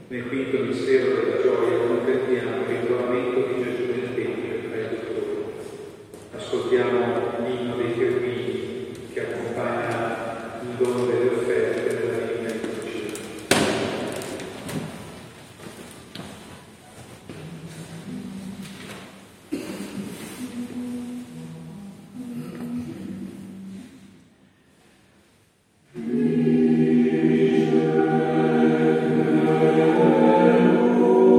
Nel quinto mistero della gioia contempliamo il ritrovamento di Gesù nel Tempio ai dottori. Ascoltiamo l'inno dei cherubini che accompagna il dono delle offerte della Divina Liturgia. Oh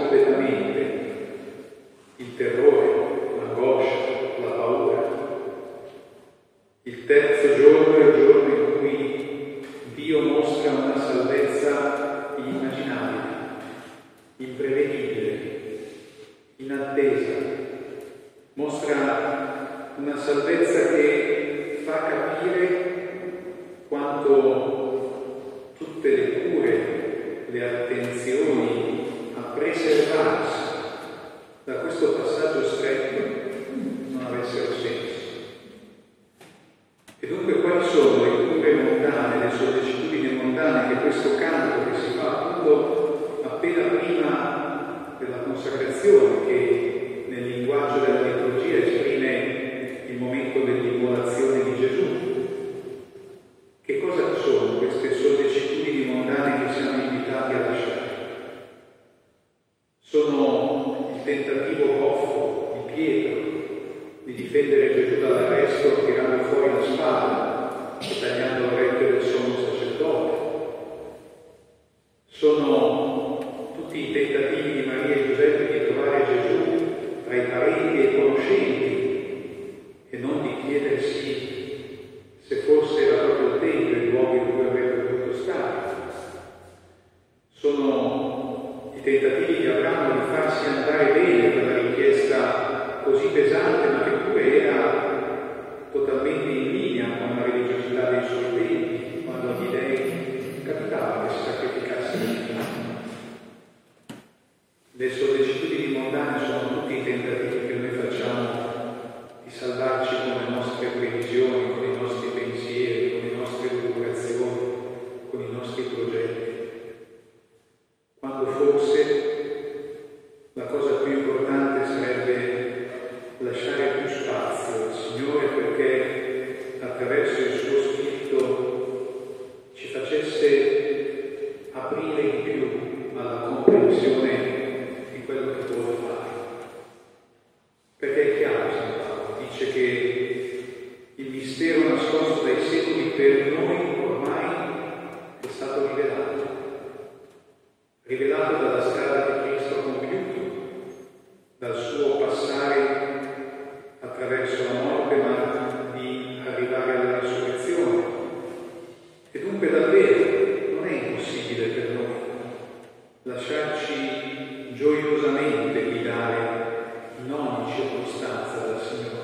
completamente il terrore, l'angoscia, la paura. Il terzo giorno è il giorno in cui Dio mostra una salvezza inimmaginabile, imprevedibile, inattesa. Mostra una salvezza che fa capire quanto tutte le cure, le attenzioni a preservarsi da questo passaggio stretto non avessero senso. E dunque quali sono le cure mondane, le sollecitudini mondane che questo canto che si fa appunto appena prima della consacrazione, che nel linguaggio della liturgia esprime il momento dell'immolazione di Gesù? Che cosa sono queste sollecitudini mondane che siamo invitati a lasciare? Sono il tentativo goffo di Pietro di difendere Gesù dall'arresto tirando fuori la spada e tagliando l'orecchio del sommo sacerdote. Sono tutti i tentativi di Maria e Giuseppe di trovare Gesù tra i parenti e i conoscenti e non di chiedersi se forse era proprio il Tempio il luogo in cui avrebbe dovuto stare. Sono i tentativi di Abramo di farsi andare bene per la richiesta così pesante, ma che pure era totalmente in linea con la religiosità dei suoi tempi, quando agli dei capitava che si sacrificasse il figlio. Le sollecitudini mondane sono tutti i tentativi che noi facciamo di salvarci con le nostre previsioni, con i nostri pensieri, con le nostre educazioni, con i nostri progetti. Quando forse la cosa più importante sarebbe lasciare più spazio al Signore perché attraverso il suo Spirito ci facesse aprire di più alla comprensione di quello che vuole fare. Perché è chiaro, San Paolo dice che il mistero nascosto dai secoli per noi ormai è stato rivelato dalla strada che Cristo ha compiuto, dal suo passare attraverso la morte, ma di arrivare alla resurrezione. E dunque davvero non è impossibile per noi lasciarci gioiosamente guidare in ogni circostanza dal Signore.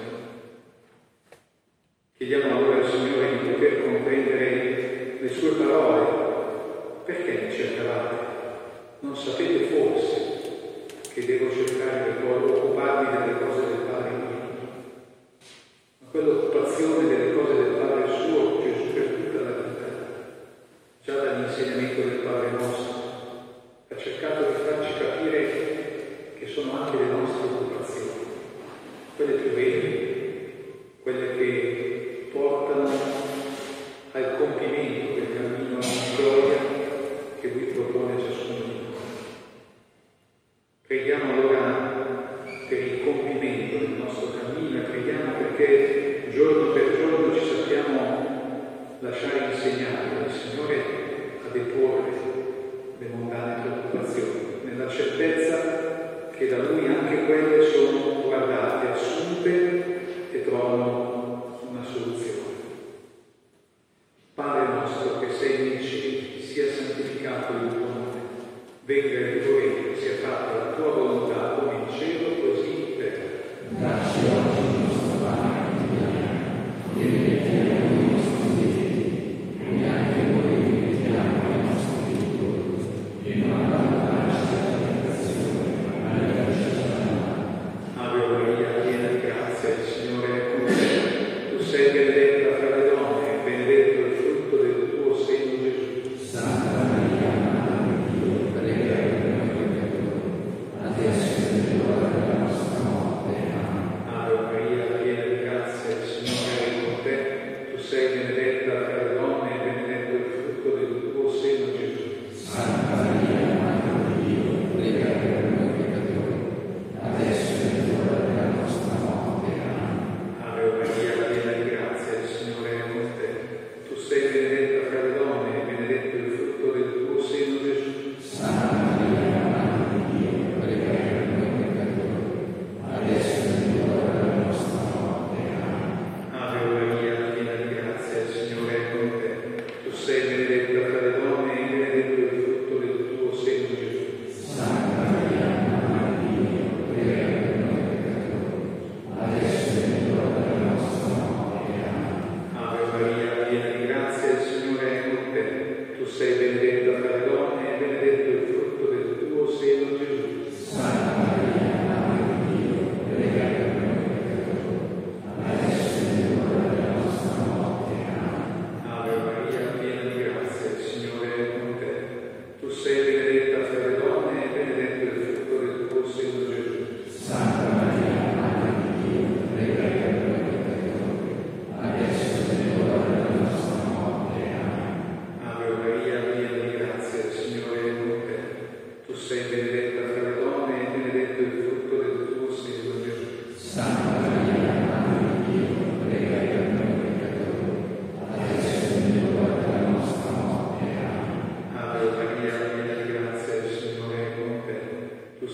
Chiediamo allora al Signore di poter comprendere le sue parole. Perché mi cercavate? Non sapete forse che devo cercare per occuparmi delle cose del Padre mio? Ma quell'occupazione delle cose del Padre suo, Gesù per tutta la vita, già dall'insegnamento del Padre nostro, ha cercato di farci capire che sono anche le nostre occupazioni, quelle più vere, quelle che portano al compimento del cammino di gloria che Lui propone a ciascuno di noi. Preghiamo allora per il compimento del nostro cammino e preghiamo perché giorno per giorno ci sappiamo lasciare insegnare dal Signore a deporre le mondane preoccupazioni, nella certezza che da Lui anche quelle sono guardate, assunte e trovano una soluzione. Padre nostro che sei nei cieli, sia santificato il tuo nome. Venga il tuo regno, sia fatta la tua volontà come in cielo così in terra. Dacci oggi il nostro pane quotidiano, e rimettiamo i nostri debiti, come anche noi rimettiamo ai nostri debitori, e non abbandonarci alla tentazione,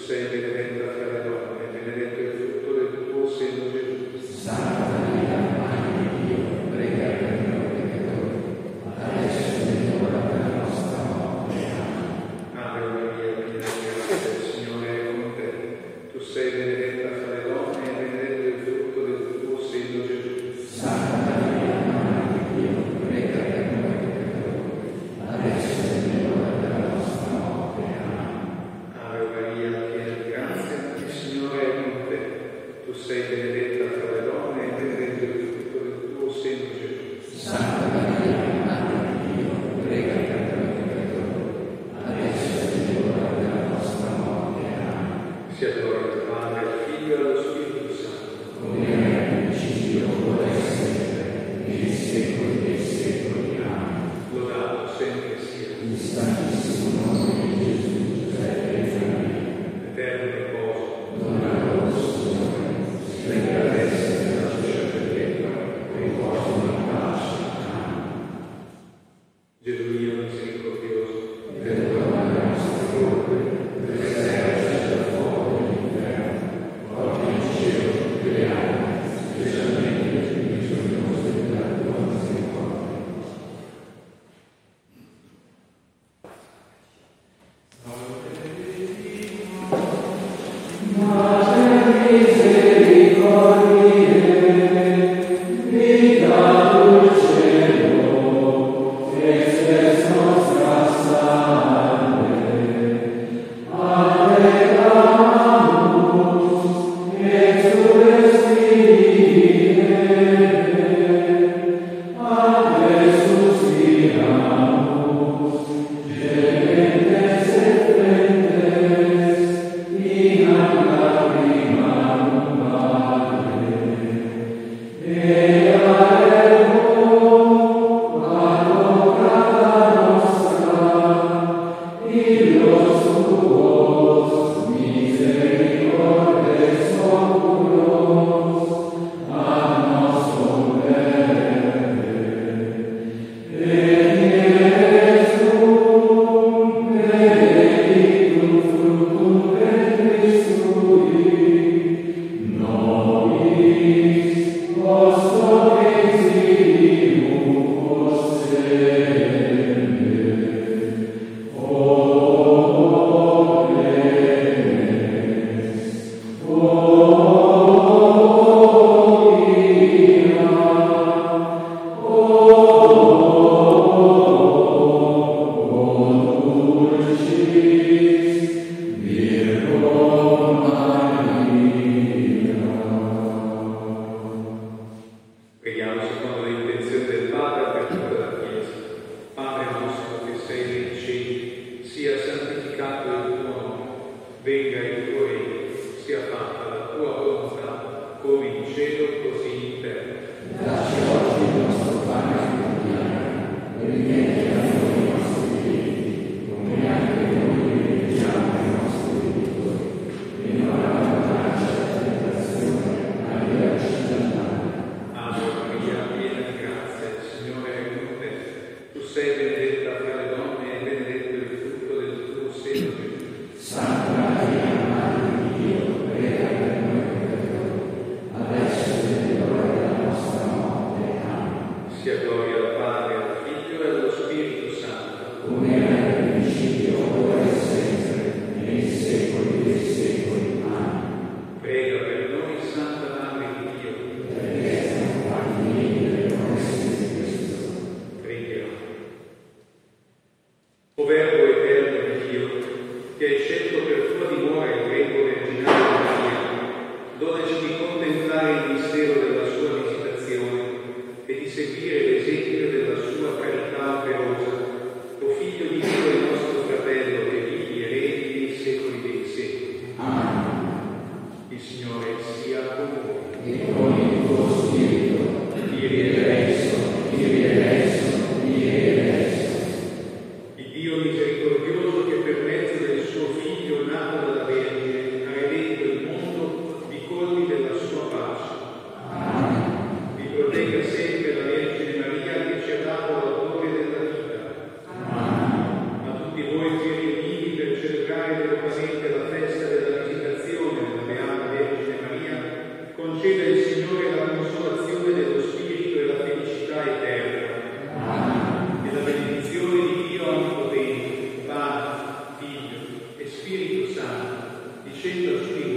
sei benedetta fra le donne, e benedetto il frutto del tuo seno, Gesù. Santa Maria, Madre di Dio, prega per noi peccatori, adesso è l'ora della nostra morte. Amen. Ave Maria, piena di grazia, il Signore è con te. Tu sei benedetta fra le donne, e benedetto il frutto del tuo seno, Gesù. Santa Maria, Madre di Dio, prega per noi peccatori, adesso è l'ora della nostra morte. Amen. Ave Maria, piena di grazia, il Signore è con te. Tu sei benedetta fra le donne, e benedetto il frutto del tuo seno, Gesù. Santa Maria, Madre di Dio, prega per noi peccatori, adesso è l'ora della nostra morte. Amen. Sia gloria al Padre, al Figlio e allo Spirito Santo. Come era nel principio, ora e sempre, nei secoli dei secoli. Amen. Lodato sempre sia Il Santissimo nome di Gesù, Giuseppe e Maria, eterno riposo. dona loro, Signore, splenda adesso nella luce perpetua, riposo in pace. Amen. Gesù mio misericordioso, Perdona le nostre colpe, preservaci dal fuoco dell'inferno, porta in cielo tutte le anime, specialmente le più bisognose della tua misericordia. Preghiamo secondo l'intenzione del Padre per tutta la Chiesa. Padre nostro che sei nei cieli, sia santificato il tuo nome, venga il tuo regno, sia fatta la tua volontà, come in cielo così in terra. Dacci oggi il nostro pane quotidiano, e rimetti a noi i nostri diritti, come anche noi rimettiamo ai nostri debitori, e non abbandonarci alla tentazione, ma liberaci dal male. Ave Maria, piena di grazia, il Signore è con te. Tu sei benedetta fra le donne, e benedetto il frutto del tuo seno, Gesù. Santa Maria, centro Spirito